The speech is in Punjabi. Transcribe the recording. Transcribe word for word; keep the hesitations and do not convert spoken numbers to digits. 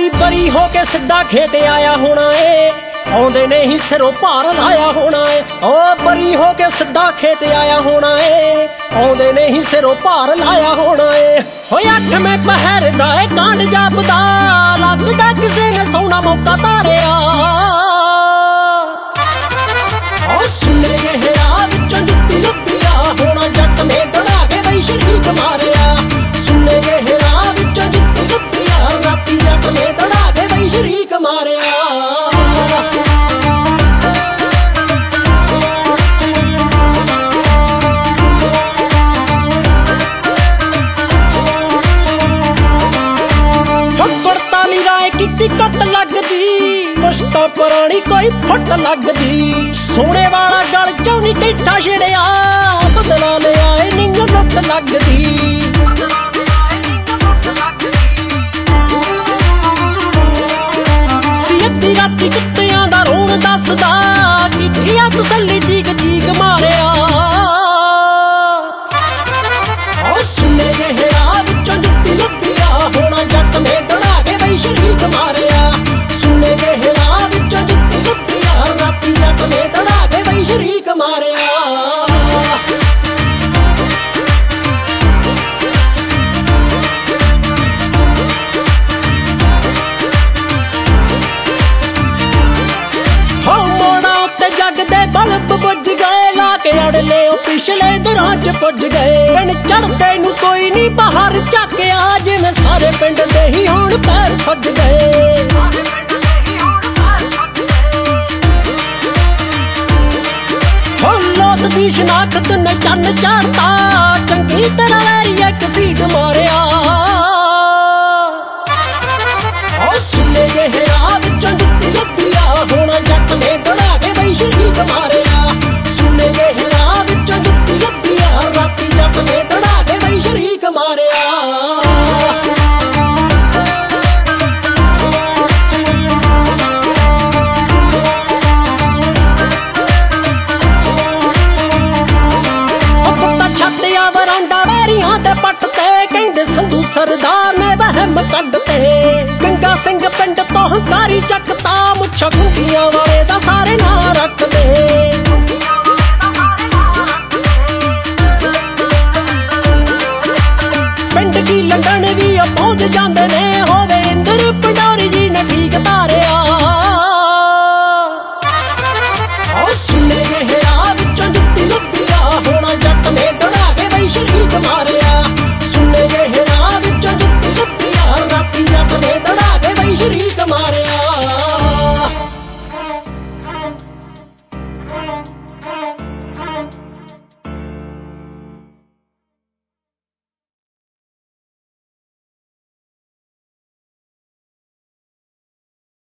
ਕੋਈ ਬਰੀ ਹੋ ਕੇ ਸਿੱਧਾ ਖੇਤ ਆਇਆ ਹੋਣਾ ਏ, ਆਉਂਦੇ ਨੇ ਹੀ ਸਿਰੋਂ ਭਾਰ ਲਾਇਆ ਹੋਣਾ ਏ। ਓ ਬਰੀ ਹੋ ਕੇ ਸਿੱਧਾ ਖੇਤ ਆਇਆ ਹੋਣਾ ਏ, ਆਉਂਦੇ ਨੇ ਹੀ ਸਿਰੋਂ ਭਾਰ ਲਾਇਆ ਹੋਣਾ ਏ। ਹੋਏ ਅੱਠਵੇਂ ਪਹਿਰ ਦਾ ਏ ਕਾਂਡ ਜਾਪਦਾ, ਲੱਗਦਾ ਕਿਸੇ ਨੇ ਸੋਹਣਾ ਮੌਕਾ ਤਾਰਿਆ। ਓ ਸੁਣੇ ਜਿਹੇ ਰਾਹ ਵਿੱਚੋਂ ਜੁੱਤੀ ਲੱਭਿਆ ਹੋਣਾ, ਜੱਟ ਨੇ ਦੜਾ ਕੇ ਬਈ ਸ਼ਰੀਕ ਮਾਰਿਆ। ਸੁਣੇ ਜਿਹੇ ਰਾਹ ਵਿੱਚੋਂ ਜੁੱਤੀ ਲੱਭਿਆ, ਰਾਤੀ ਜੱਟ ਨੇ ਦੜਾ ਕੇ ਬਈ ਸ਼ਰੀਕ ਮਾਰਿਆ। ਕੱਟ ਲੱਗਦੀ ਮੁਸ਼ਤਾ ਪੁਰਾਣੀ ਕੋਈ ਫੁੱਟ ਲੱਗਦੀ, ਸੋਨੇ ਵਾਲਾ ਗਲ ਚੋਂ ਨੀ ਟਿੱਠਾ ਛਿੜਿਆ, ਬਦਲਾ ਲਿਆ ਏ ਨਿੰਗ ਲੁੱਟ ਲੱਗਦੀ। ਸੀ ਅੱਧੀ ਰਾਤੀ ਕੁੱਤਿਆਂ ਦਾ ਰੋਣ ਦੱਸਦਾ, ਕੀਤੀ ਆ ਤਸੱਲੀ ਚੀਕ ਚੀਕ ਮਾਰਿਆ। ਓ ਸੁਣੇ ਜਿਹੇ ਰਾਹ ਵਿੱਚੋਂ ਜੁੱਤੀ ਲੱਭਿਆ ਹੋਣਾ, ਜੱਟ ਨੇ ਦੜਾ ਕੇ ਬਈ ਸ਼ਰੀਕ ਮਾਰਿਆ। ਸੁਣੇ ਜਿਹੇ ਰਾਹ ਵਿੱਚੋਂ ਜੁੱਤੀ ਲੱਭਿਆ, ਰਾਤੀ ਜੱਟ ਨੇ ਦੜਾ ਕੇ ਬਈ ਸ਼ਰੀਕ ਮਾਰਿਆ। ਜੱਗ ਦੇ ਬਲਬ ਬੁੱਝ ਗਏ, ਲਾ ਕੇ ਅੜਲੇ ਉਹ ਪਿਛਲੇ ਦਿਨਾਂ ਚ ਪੁੱਜ ਗਏ। ਪਿੰਡ ਚੜ੍ਹਦੇ ਨੂੰ ਕੋਈ ਨੀ ਬਾਹਰ ਝਾਕਿਆ, ਜਿਵੇਂ ਸਾਰੇ ਪਿੰਡ ਦੇ ਹੀ ਹੁਣ ਪੈਰ ਫੱਜ ਗਏ। ਹੁਣ ਲੋਕ ਦੀ ਸ਼ਨਾਖਤ ਨੇ ਚੰਨ ਚਾੜਤਾ, ਚੰਗੀ ਤਰ੍ਹਾਂ ਵੈਰੀ ਇੱਕ ਸੀਟ ਮਾਰਿਆ। ਓ ਸੁਣੇ ਜਿਹੇ ਰਾਹ ਵਿੱਚੋਂ ਜੁੱਤੀ ਲੱਭਿਆ ਹੋਣਾ, ਜੱਟ ਨੇ ਦੜਾ ਕੇ ਬਈ ਸ਼ਰੀਕ ਮਾਰਿਆ। ਸੁਣੇ ਜਿਹੇ ਰਾਹ ਵਿੱਚੋਂ ਜੁੱਤੀ ਲੱਭਿਆ, ਰਾਤੀ ਜੱਟ ਨੇ ਦੜਾ ਕੇ ਬਈ ਸ਼ਰੀਕ ਮਾਰਿਆ। ਵਰਾਂਡਾ ਵੈਰੀਆਂ ਦੇ ਪੱਟ ਤੇ, ਕਹਿੰਦੇ ਸੰਧੂ ਸਰਦਾਰ ਨੇ ਵਹਿਮ ਕੱਢ ਤੇ। ਗੰਗਾ ਸਿੰਘ ਪਿੰਡ ਤੋਂ ਹੰਕਾਰੀ ਚੱਕਤਾ, ਮੁੱਛਾਂ ਗੁੰਗੀਆਂ